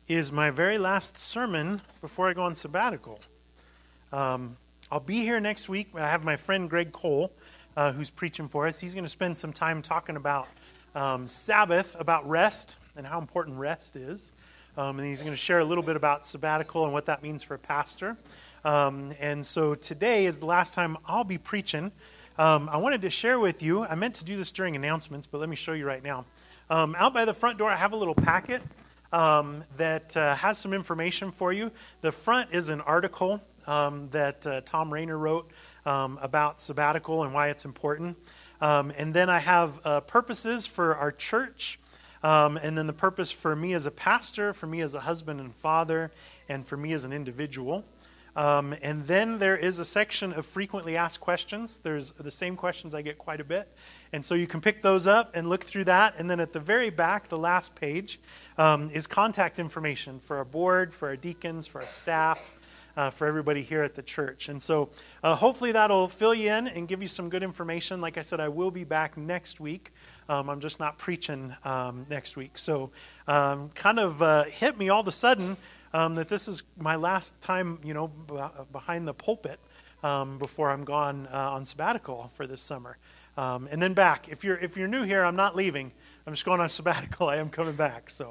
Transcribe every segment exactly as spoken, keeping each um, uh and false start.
is my very last sermon before I go on sabbatical. Um, I'll be here next week. I have my friend Greg Cole, uh, who's preaching for us. He's going to spend some time talking about um, Sabbath, about rest, and how important rest is. Um, and he's going to share a little bit about sabbatical and what that means for a pastor. Um, and so today is the last time I'll be preaching. Um, I wanted to share with you, I meant to do this during announcements, but let me show you right now. Um, out by the front door, I have a little packet um, that uh, has some information for you. The front is an article um, that uh, Tom Rayner wrote um, about sabbatical and why it's important. Um, and then I have uh, purposes for our church, um, and then the purpose for me as a pastor, for me as a husband and father, and for me as an individual. Um, and then there is a section of frequently asked questions. There's the same questions I get quite a bit. And so you can pick those up and look through that. And then at the very back, the last page, um, is contact information for our board, for our deacons, for our staff, uh, for everybody here at the church. And so uh, hopefully that'll fill you in and give you some good information. Like I said, I will be back next week. Um, I'm just not preaching um, next week. So um, kind of uh, hit me all of a sudden Um, that this is my last time, you know, b- behind the pulpit um, before I'm gone uh, on sabbatical for this summer, um, and then back. If you're if you're new here, I'm not leaving. I'm just going on sabbatical. I am coming back. So,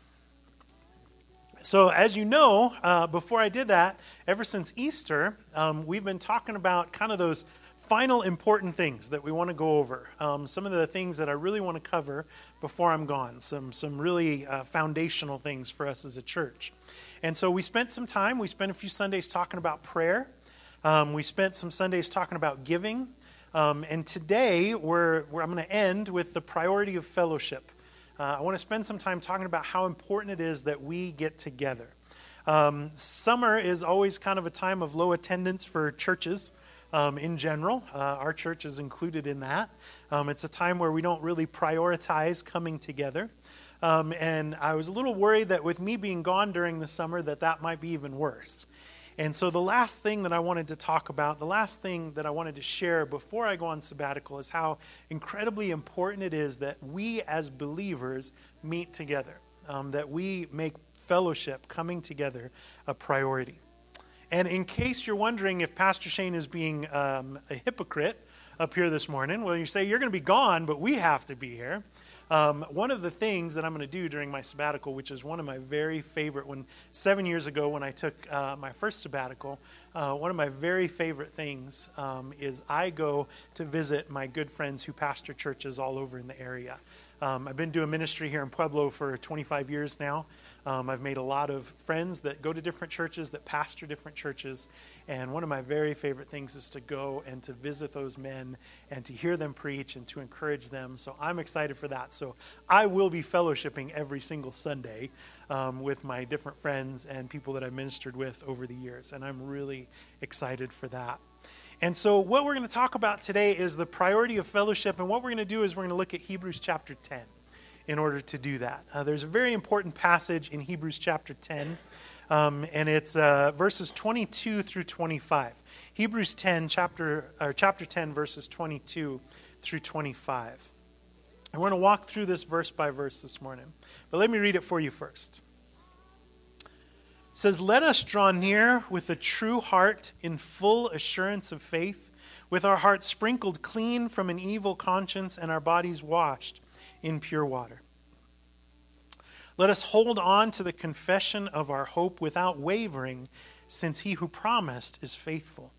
so as you know, uh, before I did that, ever since Easter, um, we've been talking about kind of those final important things that we want to go over. Um, some of the things that I really want to cover before I'm gone. Some some really uh, foundational things for us as a church. And so we spent some time. We spent a few Sundays talking about prayer. Um, we spent some Sundays talking about giving. Um, and today we're, we're I'm going to end with the priority of fellowship. Uh, I want to spend some time talking about how important it is that we get together. Um, summer is always kind of a time of low attendance for churches. Um, in general, uh, our church is included in that. Um, it's a time where we don't really prioritize coming together. Um, and I was a little worried that with me being gone during the summer, that that might be even worse. And so the last thing that I wanted to talk about, the last thing that I wanted to share before I go on sabbatical is how incredibly important it is that we as believers meet together, um, that we make fellowship, coming together, a priority. And in case you're wondering if Pastor Shane is being um, a hypocrite up here this morning, well, you say, you're going to be gone, but we have to be here. Um, one of the things that I'm going to do during my sabbatical, which is one of my very favorite, when seven years ago when I took uh, my first sabbatical, uh, one of my very favorite things um, is I go to visit my good friends who pastor churches all over in the area. Um, I've been doing ministry here in Pueblo for twenty-five years now. Um, I've made a lot of friends that go to different churches, that pastor different churches, and one of my very favorite things is to go and to visit those men and to hear them preach and to encourage them. So I'm excited for that. So I will be fellowshipping every single Sunday um, with my different friends and people that I've ministered with over the years, and I'm really excited for that. And so what we're going to talk about today is the priority of fellowship, and what we're going to do is we're going to look at Hebrews chapter ten in order to do that. Uh, there's a very important passage in Hebrews chapter ten, um, and it's uh, verses twenty-two through twenty-five. Hebrews ten, chapter or chapter ten, verses twenty-two through twenty-five. And we're going to walk through this verse by verse this morning. But let me read it for you first. It says, "Let us draw near with a true heart in full assurance of faith, with our hearts sprinkled clean from an evil conscience and our bodies washed in pure water. Let us hold on to the confession of our hope without wavering, since he who promised is faithful.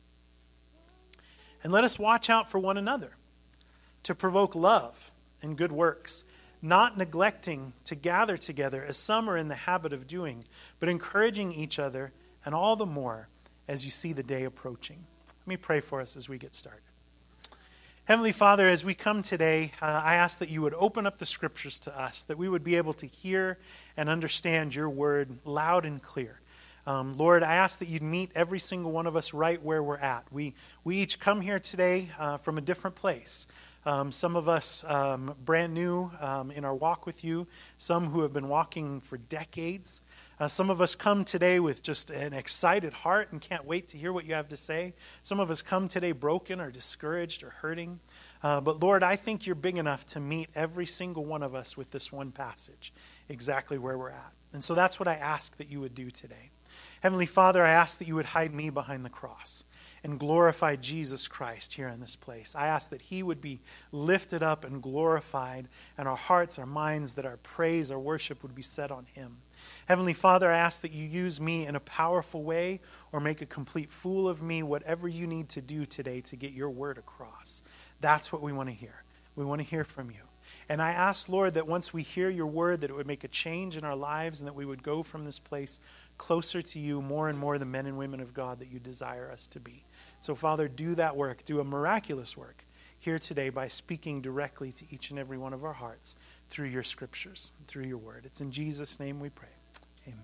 And let us watch out for one another, to provoke love and good works, not neglecting to gather together as some are in the habit of doing, but encouraging each other, and all the more as you see the day approaching." Let me pray for us as we get started. Heavenly Father, as we come today, uh, I ask that you would open up the scriptures to us, that we would be able to hear and understand your word loud and clear. Um, Lord, I ask that you'd meet every single one of us right where we're at. We we each come here today uh, from a different place. Um, some of us um, brand new um, in our walk with you, some who have been walking for decades. Uh, some of us come today with just an excited heart and can't wait to hear what you have to say. Some of us come today broken or discouraged or hurting. Uh, but Lord, I think you're big enough to meet every single one of us with this one passage, exactly where we're at. And so that's what I ask that you would do today. Heavenly Father, I ask that you would hide me behind the cross and glorify Jesus Christ here in this place. I ask that he would be lifted up and glorified, and our hearts, our minds, that our praise, our worship would be set on him. Heavenly Father, I ask that you use me in a powerful way or make a complete fool of me, whatever you need to do today to get your word across. That's what we want to hear. We want to hear from you. And I ask, Lord, that once we hear your word, that it would make a change in our lives and that we would go from this place closer to you, more and more the men and women of God that you desire us to be. So, Father, do that work. Do a miraculous work here today by speaking directly to each and every one of our hearts through your scriptures, through your word. It's in Jesus' name we pray. Amen.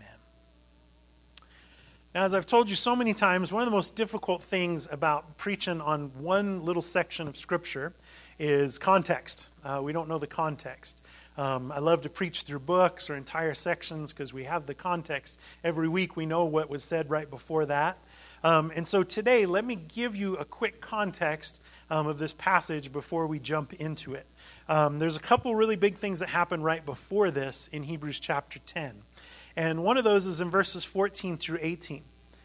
Now, as I've told you so many times, one of the most difficult things about preaching on one little section of Scripture is context. Uh, we don't know the context. Um, I love to preach through books or entire sections because we have the context. Every week we know what was said right before that. Um, and so today, let me give you a quick context um, of this passage before we jump into it. Um, there's a couple really big things that happen right before this in Hebrews chapter ten. And one of those is in verses fourteen through eighteen.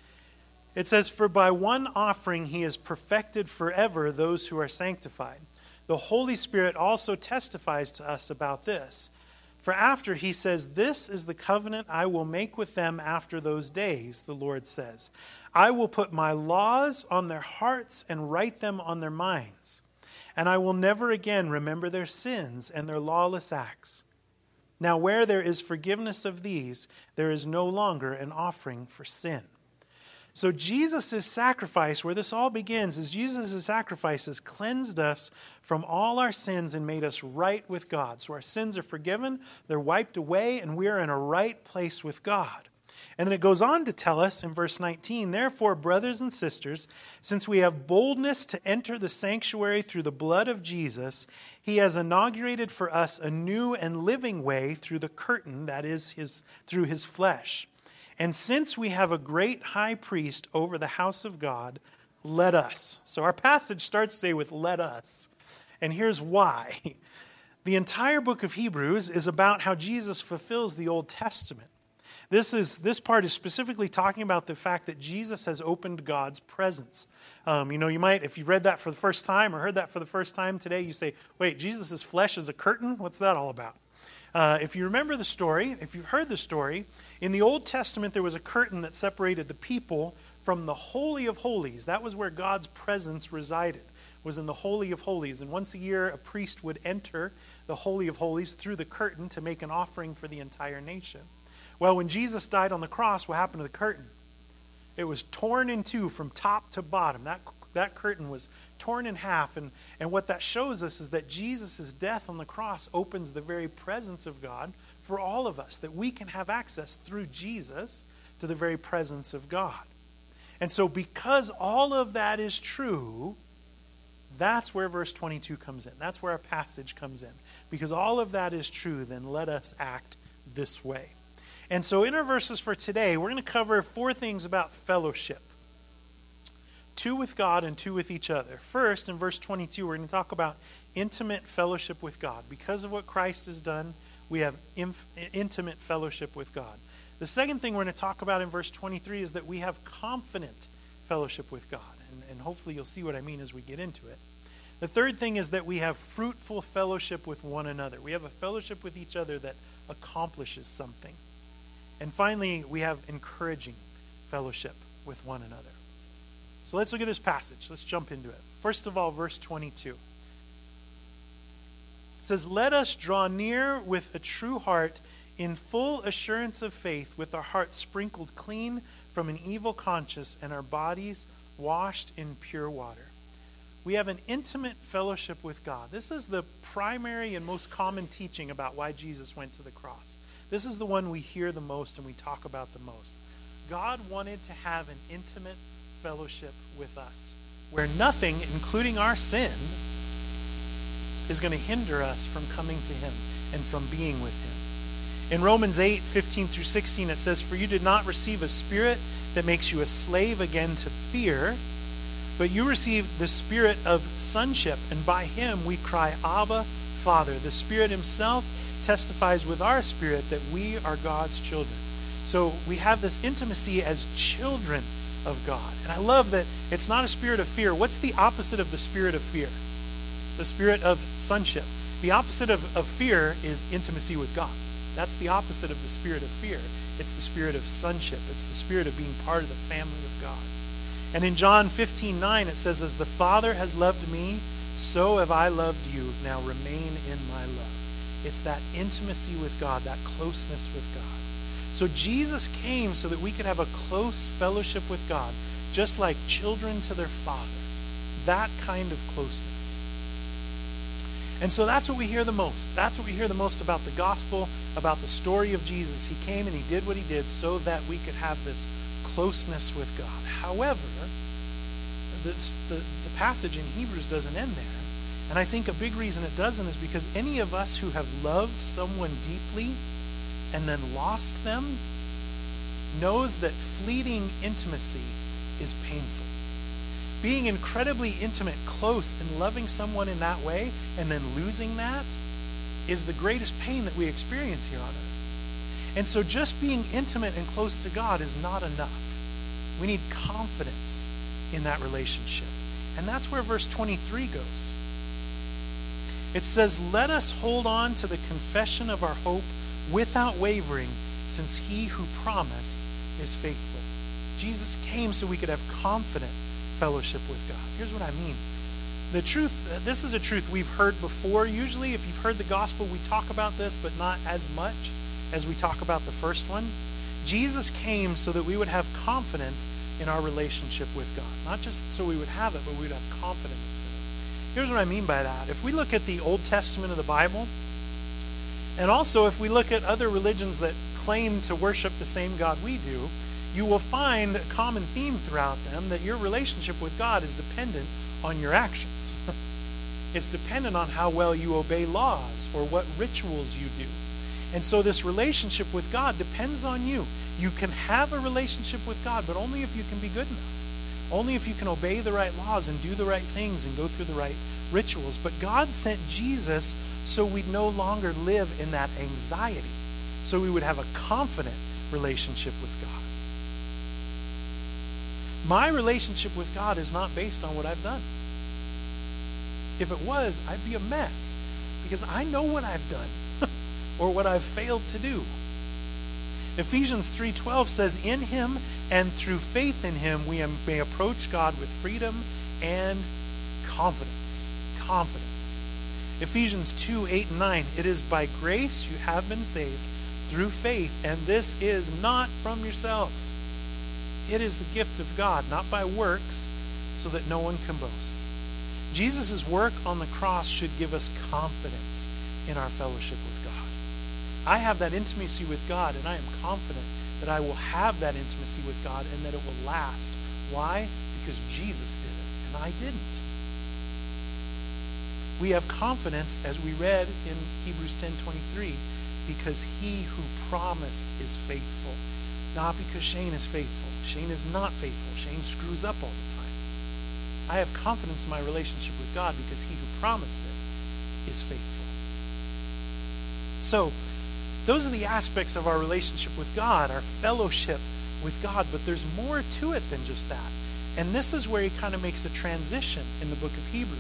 It says, "For by one offering he has perfected forever those who are sanctified. The Holy Spirit also testifies to us about this. For after he says, 'This is the covenant I will make with them after those days,' the Lord says, 'I will put my laws on their hearts and write them on their minds. And I will never again remember their sins and their lawless acts. Now where there is forgiveness of these, there is no longer an offering for sin.'" So Jesus' sacrifice, where this all begins, is Jesus' sacrifice has cleansed us from all our sins and made us right with God. So our sins are forgiven, they're wiped away, and we're in a right place with God. And then it goes on to tell us in verse nineteen, "Therefore, brothers and sisters, since we have boldness to enter the sanctuary through the blood of Jesus, he has inaugurated for us a new and living way through the curtain, that is, his through his flesh. And since we have a great high priest over the house of God, let us." So our passage starts today with "let us." And here's why. The entire book of Hebrews is about how Jesus fulfills the Old Testament. This is this part is specifically talking about the fact that Jesus has opened God's presence. Um, you know, you might, if you read that for the first time or heard that for the first time today, you say, wait, Jesus' flesh is a curtain? What's that all about? Uh, if you remember the story, if you've heard the story, in the Old Testament there was a curtain that separated the people from the Holy of Holies. That was where God's presence resided, was in the Holy of Holies. And once a year a priest would enter the Holy of Holies through the curtain to make an offering for the entire nation. Well, when Jesus died on the cross, what happened to the curtain? It was torn in two from top to bottom. That That curtain was torn in half, and, and what that shows us is that Jesus' death on the cross opens the very presence of God for all of us, that we can have access through Jesus to the very presence of God. And so because all of that is true, that's where verse twenty-two comes in. That's where our passage comes in. Because all of that is true, then let us act this way. And so in our verses for today, we're going to cover four things about fellowship. Two with God and two with each other. First, in verse twenty-two, we're going to talk about intimate fellowship with God. Because of what Christ has done, we have inf- intimate fellowship with God. The second thing we're going to talk about in verse twenty-three is that we have confident fellowship with God. And, and hopefully you'll see what I mean as we get into it. The third thing is that we have fruitful fellowship with one another. We have a fellowship with each other that accomplishes something. And finally, we have encouraging fellowship with one another. So let's look at this passage. Let's jump into it. First of all, verse twenty-two. It says, "Let us draw near with a true heart in full assurance of faith, with our hearts sprinkled clean from an evil conscience and our bodies washed in pure water." We have an intimate fellowship with God. This is the primary and most common teaching about why Jesus went to the cross. This is the one we hear the most and we talk about the most. God wanted to have an intimate fellowship with us, where nothing, including our sin, is going to hinder us from coming to him and from being with him. In Romans eight, fifteen through sixteen, it says, "For you did not receive a spirit that makes you a slave again to fear, but you received the spirit of sonship, and by him we cry, 'Abba, Father.' The Spirit himself testifies with our spirit that we are God's children. So we have this intimacy as children of God. And I love that it's not a spirit of fear. What's the opposite of the spirit of fear? The spirit of sonship. The opposite of, of fear is intimacy with God. That's the opposite of the spirit of fear. It's the spirit of sonship. It's the spirit of being part of the family of God. And in John fifteen nine, it says, as the Father has loved me, so have I loved you. Now remain in my love. It's that intimacy with God, that closeness with God. So Jesus came so that we could have a close fellowship with God, just like children to their Father. That kind of closeness. And so that's what we hear the most. That's what we hear the most about the gospel, about the story of Jesus. He came and he did what he did so that we could have this closeness with God. However, this, the, the passage in Hebrews doesn't end there. And I think a big reason it doesn't is because any of us who have loved someone deeply and then lost them knows that fleeting intimacy is painful. Being incredibly intimate, close, and loving someone in that way and then losing that is the greatest pain that we experience here on earth. And so just being intimate and close to God is not enough. We need confidence in that relationship. And that's where verse twenty-three goes. It says, let us hold on to the confession of our hope without wavering, since he who promised is faithful. Jesus came so we could have confident fellowship with God. Here's what I mean. The truth, this is a truth we've heard before. Usually, if you've heard the gospel, we talk about this, but not as much as we talk about the first one. Jesus came so that we would have confidence in our relationship with God. Not just so we would have it, but we would have confidence in it. Here's what I mean by that. If we look at the Old Testament of the Bible, and also if we look at other religions that claim to worship the same God we do, you will find a common theme throughout them that your relationship with God is dependent on your actions. It's dependent on how well you obey laws or what rituals you do. And so this relationship with God depends on you. You can have a relationship with God, but only if you can be good enough. Only if you can obey the right laws and do the right things and go through the right rituals. But God sent Jesus so we'd no longer live in that anxiety. So we would have a confident relationship with God. My relationship with God is not based on what I've done. If it was, I'd be a mess. Because I know what I've done or what I've failed to do. Ephesians three twelve says, in him and through faith in him we may approach God with freedom and confidence. Confidence. Ephesians two eight and nine, it is by grace you have been saved through faith, and this is not from yourselves. It is the gift of God, not by works, so that no one can boast. Jesus' work on the cross should give us confidence in our fellowship with God. I have that intimacy with God, and I am confident that I will have that intimacy with God and that it will last. Why? Because Jesus did it, and I didn't. We have confidence, as we read in Hebrews ten twenty-three, because he who promised is faithful. Not because Shane is faithful. Shane is not faithful. Shane screws up all the time. I have confidence in my relationship with God because he who promised it is faithful. So, those are the aspects of our relationship with God, our fellowship with God, but there's more to it than just that. And this is where he kind of makes a transition in the book of Hebrews.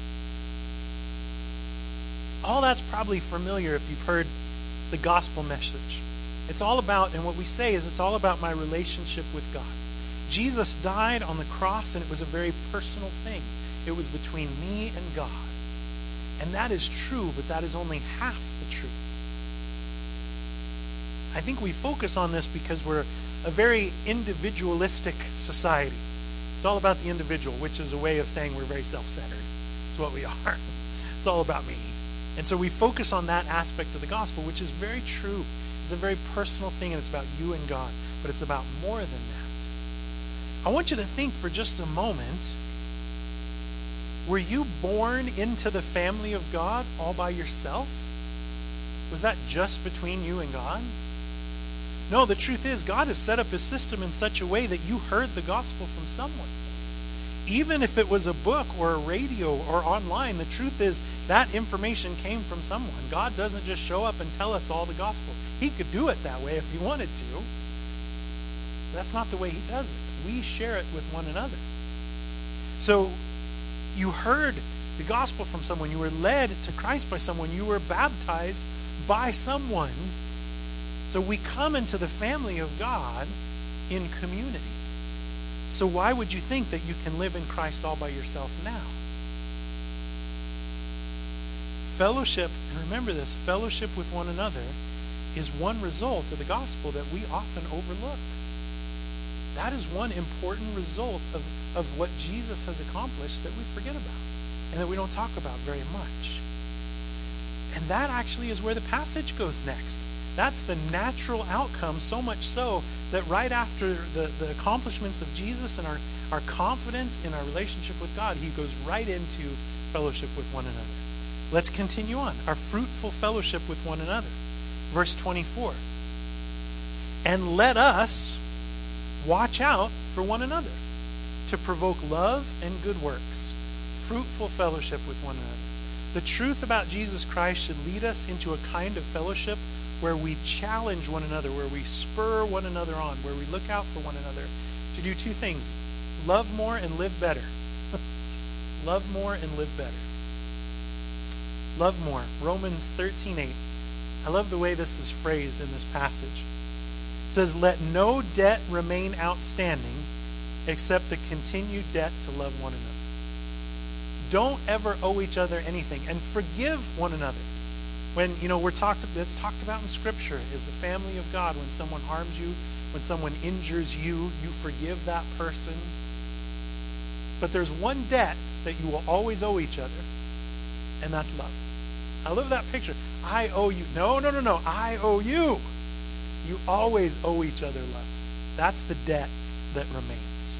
All that's probably familiar if you've heard the gospel message. It's all about, and what we say is it's all about my relationship with God. Jesus died on the cross, and it was a very personal thing. It was between me and God. And that is true, but that is only half the truth. I think we focus on this because we're a very individualistic society. It's all about the individual, which is a way of saying we're very self-centered. It's what we are. It's all about me. And so we focus on that aspect of the gospel, which is very true. It's a very personal thing, and it's about you and God. But it's about more than that. I want you to think for just a moment, were you born into the family of God all by yourself? Was that just between you and God? No, the truth is God has set up his system in such a way that you heard the gospel from someone. Even if it was a book or a radio or online, the truth is that information came from someone. God doesn't just show up and tell us all the gospel. He could do it that way if he wanted to. That's not the way he does it. We share it with one another. So you heard the gospel from someone. You were led to Christ by someone. You were baptized by someone. So we come into the family of God in community. So why would you think that you can live in Christ all by yourself now? Fellowship, and remember this, fellowship with one another is one result of the gospel that we often overlook. That is one important result of, of what Jesus has accomplished that we forget about and that we don't talk about very much. And that actually is where the passage goes next. That's the natural outcome, so much so that right after the, the accomplishments of Jesus and our, our confidence in our relationship with God, he goes right into fellowship with one another. Let's continue on. Our fruitful fellowship with one another. Verse twenty-four. And let us watch out for one another to provoke love and good works, fruitful fellowship with one another. The truth about Jesus Christ should lead us into a kind of fellowship where we challenge one another, where we spur one another on, where we look out for one another to do two things: love more and live better. Love more and live better. Love more. Romans thirteen eight. I love the way this is phrased in this passage. It says, let no debt remain outstanding except the continued debt to love one another. Don't ever owe each other anything, and forgive one another. When, you know, we're talked, that's talked about in Scripture is the family of God. When someone harms you, when someone injures you, you forgive that person. But there's one debt that you will always owe each other, and that's love. I love that picture. I owe you. No, no, no, no. I owe you. You always owe each other love. That's the debt that remains.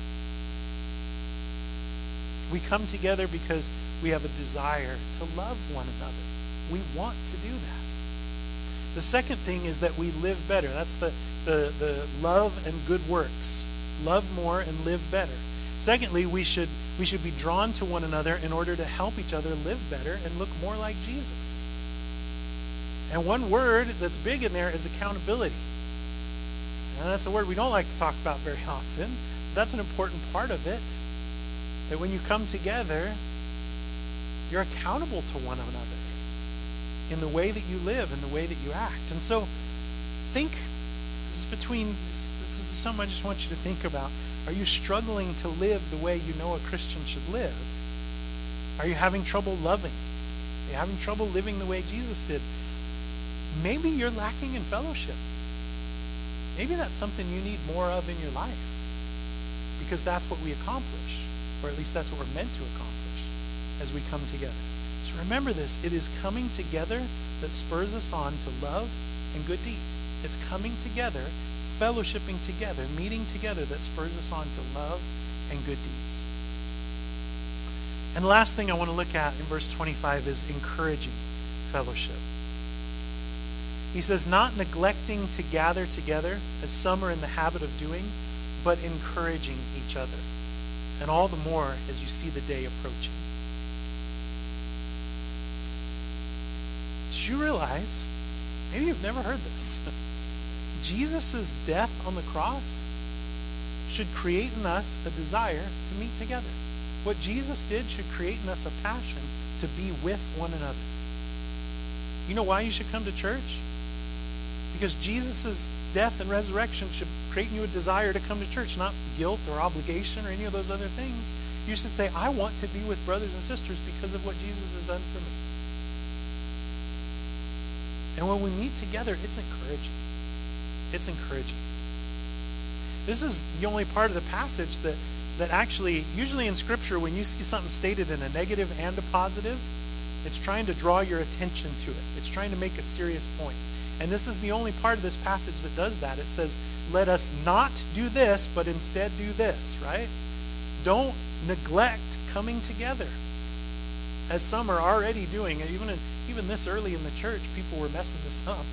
We come together because we have a desire to love one another. We want to do that. The second thing is that we live better. That's the, the, the love and good works. Love more and live better. Secondly, we should we should be drawn to one another in order to help each other live better and look more like Jesus. And one word that's big in there is accountability. And that's a word we don't like to talk about very often. That's an important part of it. That when you come together, you're accountable to one another in the way that you live, in the way that you act. And so think, this is between, this, this is something I just want you to think about. Are you struggling to live the way you know a Christian should live? Are you having trouble loving? Are you having trouble living the way Jesus did? Maybe you're lacking in fellowship. Maybe that's something you need more of in your life, because that's what we accomplish, or at least that's what we're meant to accomplish as we come together. So remember this, it is coming together that spurs us on to love and good deeds. It's coming together, fellowshipping together, meeting together that spurs us on to love and good deeds. And the last thing I want to look at in verse twenty-five is encouraging fellowship. He says, not neglecting to gather together, as some are in the habit of doing, but encouraging each other. And all the more as you see the day approaching. Did you realize, maybe you've never heard this, Jesus' death on the cross should create in us a desire to meet together. What Jesus did should create in us a passion to be with one another. You know why you should come to church? Because Jesus' death and resurrection should create in you a desire to come to church, not guilt or obligation or any of those other things. You should say, I want to be with brothers and sisters because of what Jesus has done for me. And when we meet together, it's encouraging. It's encouraging. This is the only part of the passage that, that actually, usually in Scripture, when you see something stated in a negative and a positive, it's trying to draw your attention to it. It's trying to make a serious point. And this is the only part of this passage that does that. It says, let us not do this, but instead do this, right? Don't neglect coming together, as some are already doing. Even in, even this early in the church, people were messing this up.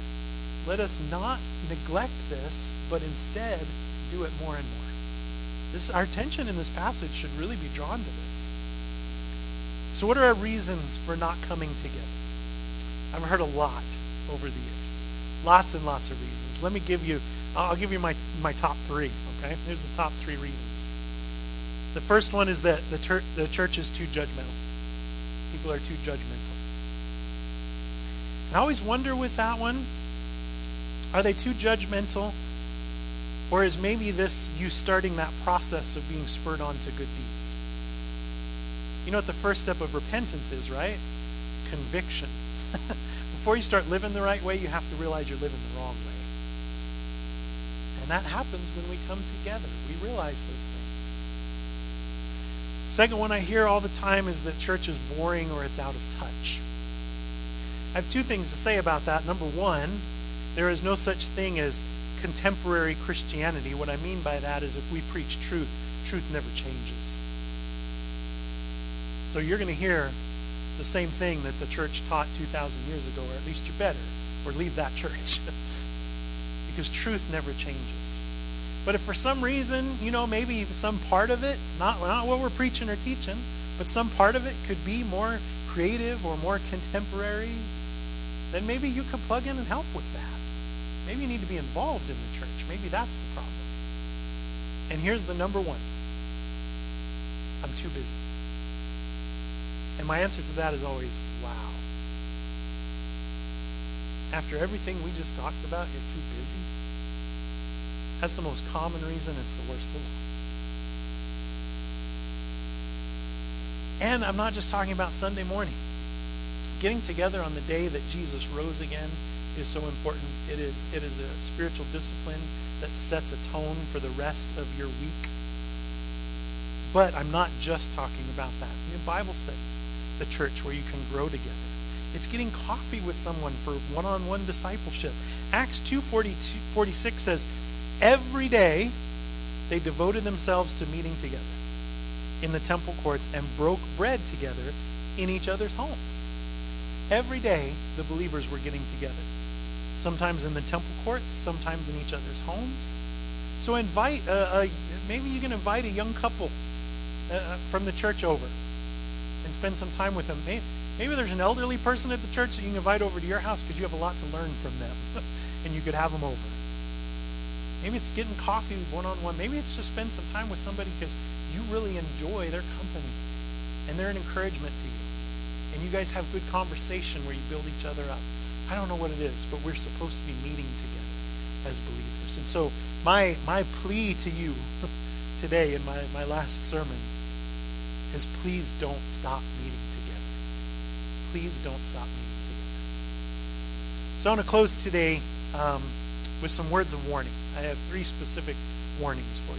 Let us not neglect this, but instead do it more and more. This, our attention in this passage should really be drawn to this. So what are our reasons for not coming together? I've heard a lot over the years. Lots and lots of reasons. Let me give you, I'll give you my, my top three, okay? Here's the top three reasons. The first one is that the, ter- the church is too judgmental. People are too judgmental. And I always wonder with that one, are they too judgmental? Or is maybe this you starting that process of being spurred on to good deeds? You know what the first step of repentance is, right? Conviction. Before you start living the right way, you have to realize you're living the wrong way. And that happens when we come together. We realize those things. Second one I hear all the time is that church is boring or it's out of touch. I have two things to say about that. Number one, there is no such thing as contemporary Christianity. What I mean by that is if we preach truth, truth never changes. So you're going to hear the same thing that the church taught two thousand years ago, or at least you better, or leave that church. Because truth never changes. But if for some reason, you know, maybe some part of it, not, not what we're preaching or teaching, but some part of it could be more creative or more contemporary, then maybe you could plug in and help with that. Maybe you need to be involved in the church. Maybe that's the problem. And here's the number one. I'm too busy. And my answer to that is always, wow. After everything we just talked about, you're too busy? That's the most common reason. It's the worst of all. And I'm not just talking about Sunday morning. Getting together on the day that Jesus rose again is so important. It is it is a spiritual discipline that sets a tone for the rest of your week. But I'm not just talking about that. You have Bible studies, the church where you can grow together. It's getting coffee with someone for one-on-one discipleship. Acts two forty-six says, every day they devoted themselves to meeting together in the temple courts and broke bread together in each other's homes. Every day the believers were getting together. Sometimes in the temple courts, sometimes in each other's homes. So invite, uh, a, maybe you can invite a young couple uh, from the church over and spend some time with them. Maybe, maybe there's an elderly person at the church that you can invite over to your house because you have a lot to learn from them and you could have them over. Maybe it's getting coffee one-on-one. Maybe it's just spend some time with somebody because you really enjoy their company and they're an encouragement to you. And you guys have good conversation where you build each other up. I don't know what it is, but we're supposed to be meeting together as believers. And so my my plea to you today in my, my last sermon is please don't stop meeting together. Please don't stop meeting together. So I want to close today um, with some words of warning. I have three specific warnings for you.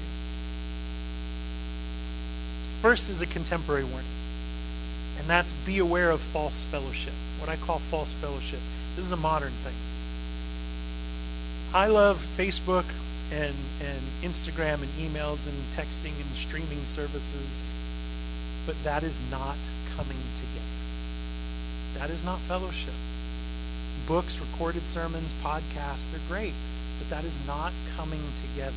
First is a contemporary warning, and that's be aware of false fellowship. What I call false fellowship. This is a modern thing. I love Facebook and, and Instagram and emails and texting and streaming services, but that is not coming together. That is not fellowship. Books, recorded sermons, podcasts, they're great, but that is not coming together.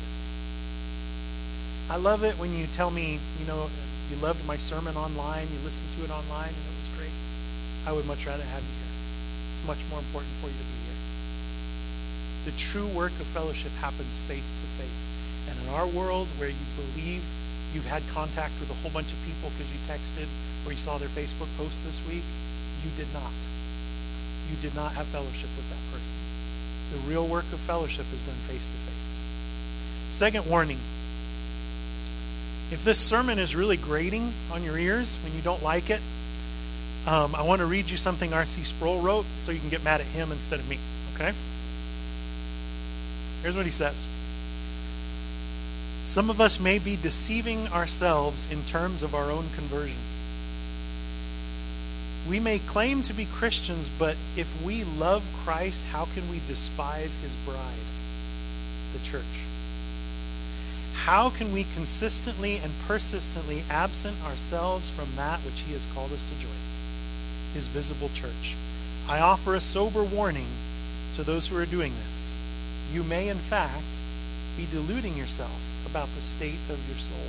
I love it when you tell me, you know, you loved my sermon online, you listened to it online, and it was great. I would much rather have you here. It's much more important for you to be here. The true work of fellowship happens face to face. And in our world where you believe you've had contact with a whole bunch of people because you texted or you saw their Facebook post this week, you did not. You did not have fellowship with that person. The real work of fellowship is done face to face. Second warning. If this sermon is really grating on your ears when you don't like it, Um, I want to read you something R C Sproul wrote so you can get mad at him instead of me, okay? Here's what he says. Some of us may be deceiving ourselves in terms of our own conversion. We may claim to be Christians, but if we love Christ, how can we despise his bride, the church? How can we consistently and persistently absent ourselves from that which he has called us to join? His visible church. I offer a sober warning to those who are doing this. You may, in fact, be deluding yourself about the state of your soul.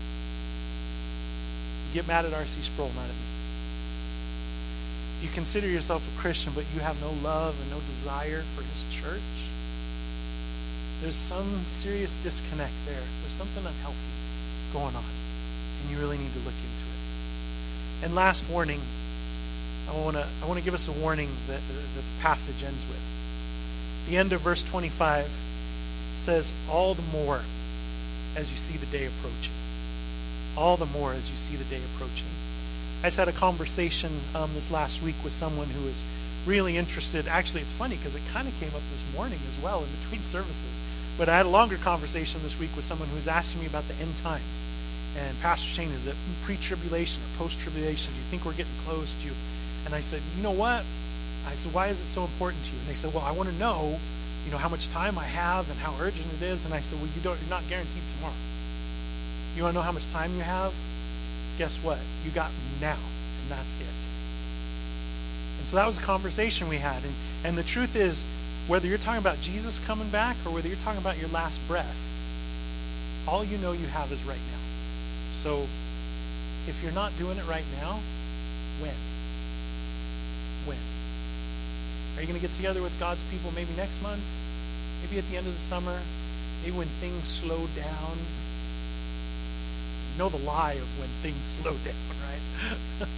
You get mad at R C Sproul, not at me. You consider yourself a Christian, but you have no love and no desire for his church. There's some serious disconnect there. There's something unhealthy going on, and you really need to look into it. And last warning, I want to I want to give us a warning that, that the passage ends with. The end of verse twenty-five says, all the more as you see the day approaching. All the more as you see the day approaching. I just had a conversation um, this last week with someone who was really interested. Actually, it's funny because it kind of came up this morning as well in between services. But I had a longer conversation this week with someone who was asking me about the end times. And Pastor Shane, is it pre-tribulation or post-tribulation? Do you think we're getting close to you? And I said, you know what? I said, why is it so important to you? And they said, well, I want to know, you know, how much time I have and how urgent it is. And I said, well, you don't, you're not guaranteed tomorrow. You want to know how much time you have? Guess what? You got now, and that's it. And so that was the conversation we had. And, and the truth is, whether you're talking about Jesus coming back or whether you're talking about your last breath, all you know you have is right now. So if you're not doing it right now, when? When? Are you going to get together with God's people maybe next month? Maybe at the end of the summer? Maybe when things slow down? You know the lie of when things slow down, right?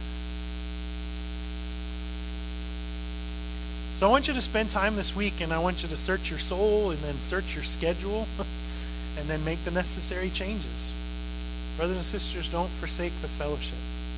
So I want you to spend time this week, and I want you to search your soul and then search your schedule and then make the necessary changes. Brothers and sisters, don't forsake the fellowship.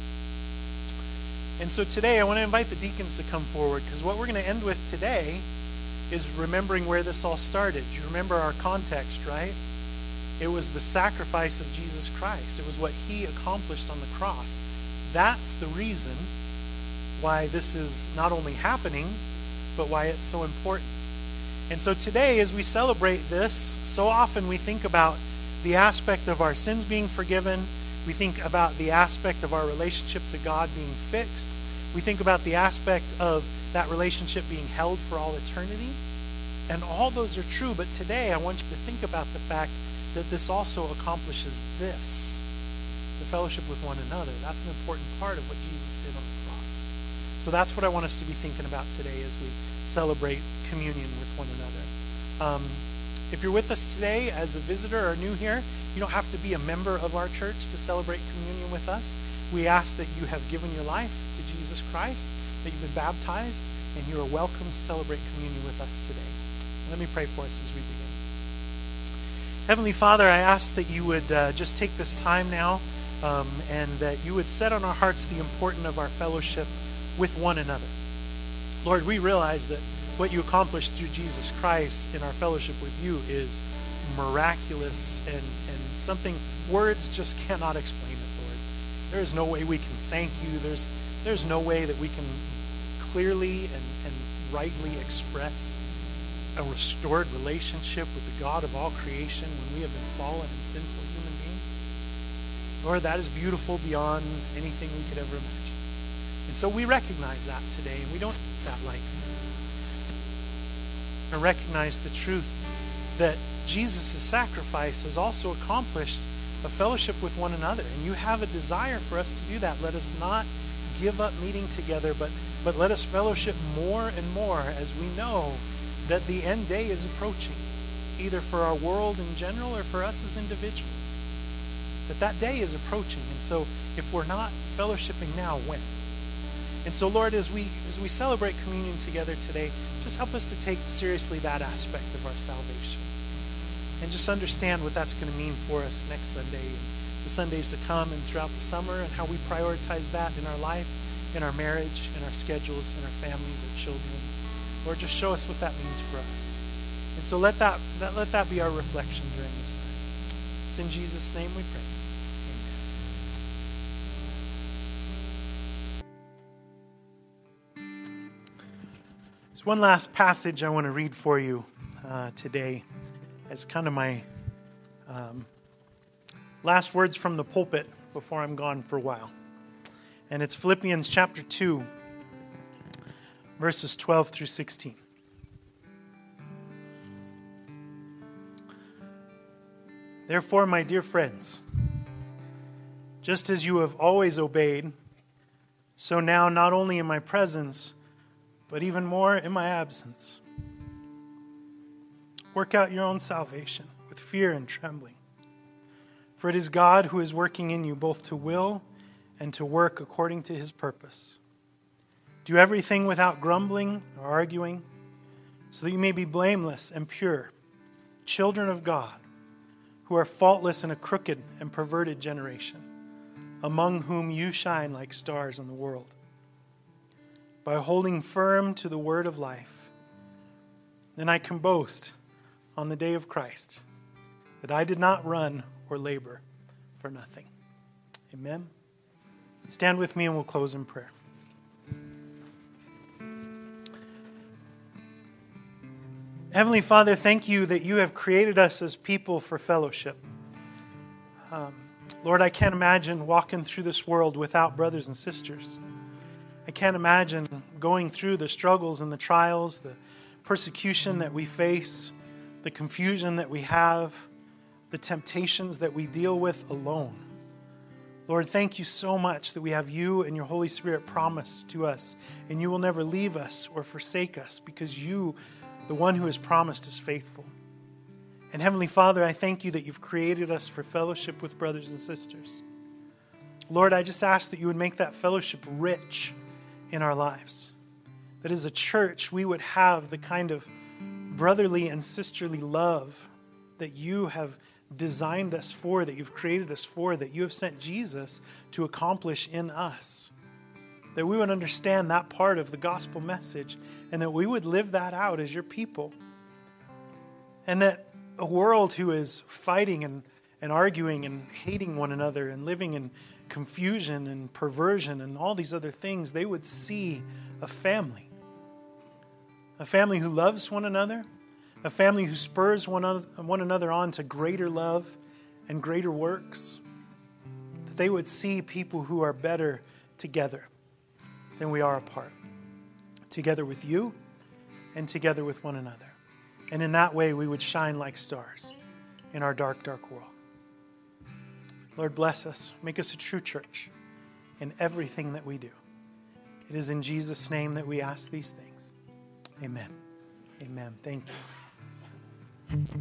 And so today I want to invite the deacons to come forward, because what we're going to end with today is remembering where this all started. You remember our context, right? It was the sacrifice of Jesus Christ. It was what he accomplished on the cross. That's the reason why this is not only happening, but why it's so important. And so today, as we celebrate this, so often we think about the aspect of our sins being forgiven. We think about the aspect of our relationship to God being fixed. We think about the aspect of that relationship being held for all eternity. And all those are true, but today I want you to think about the fact that this also accomplishes this, the fellowship with one another. That's an important part of what Jesus did on the cross. So that's what I want us to be thinking about today as we celebrate communion with one another. Um, if you're with us today as a visitor or new here, you don't have to be a member of our church to celebrate communion with us. We ask that you have given your life to Jesus Christ, that you've been baptized, and you are welcome to celebrate communion with us today. Let me pray for us as we begin. Heavenly Father, I ask that you would uh, just take this time now um, and that you would set on our hearts the importance of our fellowship with one another. Lord, we realize that what you accomplished through Jesus Christ in our fellowship with you is miraculous and, and something words just cannot explain it, Lord. There is no way we can thank you. There's, there's no way that we can clearly and, and rightly express a restored relationship with the God of all creation when we have been fallen and sinful human beings. Lord, that is beautiful beyond anything we could ever imagine. And so we recognize that today, and we don't take that lightly. And recognize the truth that Jesus' sacrifice has also accomplished a fellowship with one another. And you have a desire for us to do that. Let us not give up meeting together, but, but let us fellowship more and more as we know that the end day is approaching, either for our world in general or for us as individuals. That that day is approaching. And so if we're not fellowshipping now, when? And so, Lord, as we as we celebrate communion together today, just help us to take seriously that aspect of our salvation. And just understand what that's going to mean for us next Sunday and the Sundays to come and throughout the summer, and how we prioritize that in our life, in our marriage, in our schedules, in our families, our children. Lord, just show us what that means for us. And so let that, that let that be our reflection during this time. It's in Jesus' name we pray. There's one last passage I want to read for you uh, today as kind of my um, last words from the pulpit before I'm gone for a while. And it's Philippians chapter two, verses twelve through sixteen. Therefore, my dear friends, just as you have always obeyed, so now not only in my presence, but even more in my absence, work out your own salvation with fear and trembling. For it is God who is working in you both to will and to work according to his purpose. Do everything without grumbling or arguing, so that you may be blameless and pure, children of God, who are faultless in a crooked and perverted generation, among whom you shine like stars in the world. By holding firm to the word of life, then I can boast on the day of Christ that I did not run or labor for nothing. Amen. Stand with me and we'll close in prayer. Heavenly Father, thank you that you have created us as people for fellowship. Um, Lord, I can't imagine walking through this world without brothers and sisters. I can't imagine going through the struggles and the trials, the persecution that we face, the confusion that we have, the temptations that we deal with alone. Lord, thank you so much that we have you and your Holy Spirit promised to us, and you will never leave us or forsake us because you, the one who has promised, is faithful. And Heavenly Father, I thank you that you've created us for fellowship with brothers and sisters. Lord, I just ask that you would make that fellowship rich in our lives. That as a church, we would have the kind of brotherly and sisterly love that you have designed us for, that you've created us for, that you have sent Jesus to accomplish in us. That we would understand that part of the gospel message and that we would live that out as your people. And that a world who is fighting and, and arguing and hating one another and living in confusion and perversion and all these other things, they would see a family. A family who loves one another, a family who spurs one, other, one another on to greater love and greater works. That they would see people who are better together than we are apart. Together with you and together with one another. And in that way, we would shine like stars in our dark, dark world. Lord, bless us. Make us a true church in everything that we do. It is in Jesus' name that we ask these things. Amen. Amen. Thank you.